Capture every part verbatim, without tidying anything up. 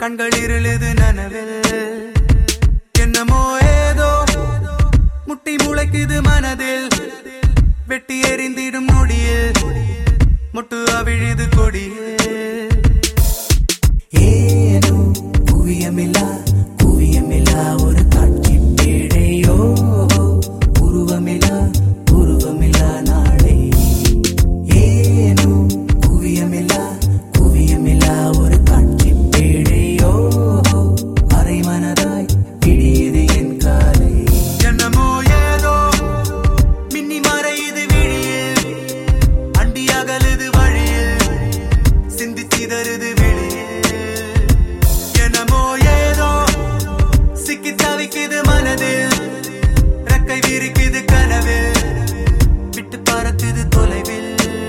கண்கள் இருளுது நனவில் என்னமோ ஏதோ முட்டி முளைக்குது மனதில் வெட்டி எறிந்திடும் நொடியில் முட்டு அவிழுது கொடியில் ஏனோ குவியமில்லா குவியமில்லா ஒரு காட்சி பேடையோ உருவமில்லா உருவமில்லா நாளை ஏனோ குவியமில்லா குவியமில்லா ஒரு காட்சி பேடையோ அரை மனதாய் பிடியது என் காலை என்னமோ ஏதோ மின்னி மறையுது விழியில் அண்டி அகலுது வழியில் சிந்தி சிதறுது வெளியில் என்னமோ ஏதோ சிக்கி தவிக்குது மனதில் ரெக்கை விரிக்குது கனவில் விட்டு பறக்குது தொலைவில்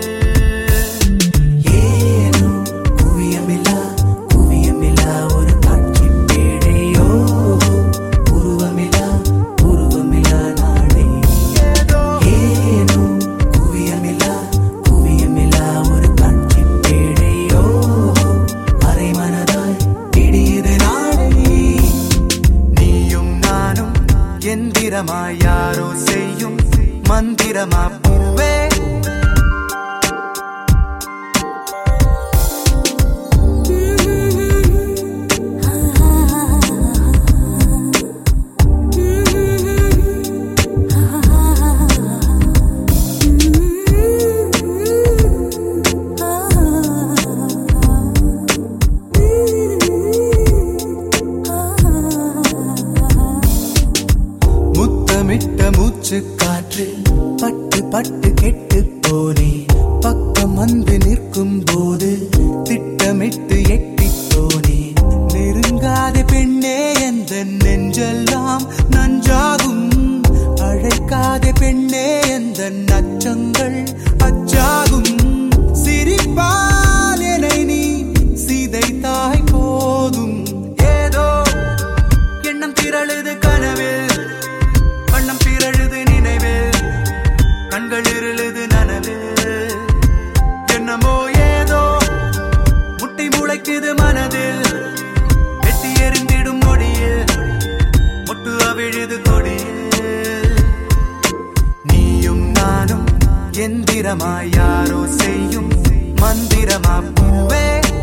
ஏனோ குவியமில்லா குவியமில்லா ஒரு காட்சி பேடையோ உருவமில்லா உருவமில்லா நாளை ஏனோ குவியமில்லா குவியமில்லா ஒரு காட்சி பேடையோ அரை மனதாய் பிடியுது நாளை நீயும் நானும் எந்திரமாய் யாரோ செய்யும் மந்திரமா பூவே முத்தமிட்ட மூச்சு காற்று பட்டு பட்டு கெட்டு போனே பக்கம் வந்து நிற்கும் போது திட்டமிட்டு எட்டி போனே நெருங்காத பெண்ணே எந்த நெஞ்செல்லாம் நஞ்சாகும் அழைக்காத பெண்ணே எந்த நச்சங்கள் அச்சாகும் சிரிப்பால் என்னை நீ சிதைத்தாய் போதும் ஏதோ எண்ணம் திரளுது கனவில் வண்ணம் பிறழுது நினைவில் கண்கள் இருளுது நனவில் என்னமோ ஏதோ முட்டி முளைக்குது மனதில் வெட்டி எறிந்திடும் நொடியில் முட்டு அவிழுது கொடியில் நீயும் நானும் எந்திரமாய் யாரோ செய்யும் மந்திரமா பூவே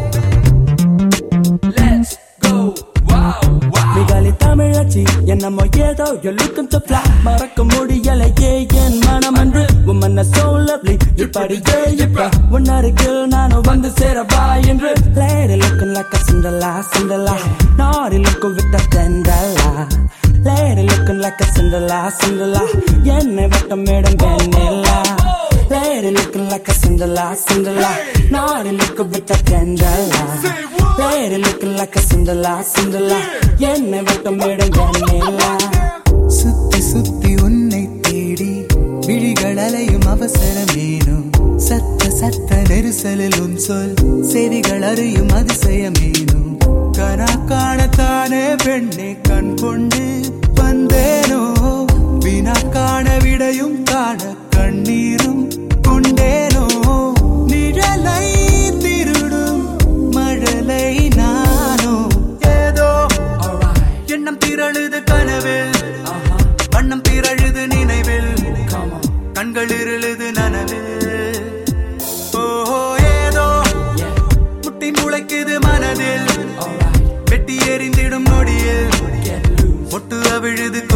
மிகாலி தமிழச்சி என்னமோ ஏதோ you're looking to fly மறக்க முடியலையே என் மனம் என்று woman are so lovely இப்படியே இப்ப உன் அருகில் நானும் வந்து சேரவா என்று lady looking like a Cinderella Cinderella naughty looking with a Cinderella lady looking like a Cinderella Cinderella என்னை வட்டம் மேடம் வெண்ணிலா lady looking like a Cinderella Cinderella naughty looking with a Cinderella lady looking like a Cinderella Cinderella என்னை வட்டம் madam வெண்ணிலா சுத்தி சுத்தி உன்னை தேடி விழிகள் அலையும் அவசரமேனும் சத்த சத்த நெரிசலில் உன் சொல் செவிகள் அறியும் அதிசயமேனும் கனா காணத்தானே பெண்ணே கண் கொண்டு வந்தேனோ வினா காண விடையும் காண கண்ணீரும் கொண்டேனோ நிழலை திருடும் மழலை நானோ ஏதோ எண்ணம் திரழுது கனவில் வண்ணம் பிறழுது நினைவில் கண்கள் இருளுது நனவில் ஓஹோ ஏதோ முட்டி முளைக்குது மனதில் வெட்டி எறிந்திடும் நொடியில் முட்டு அவிழுது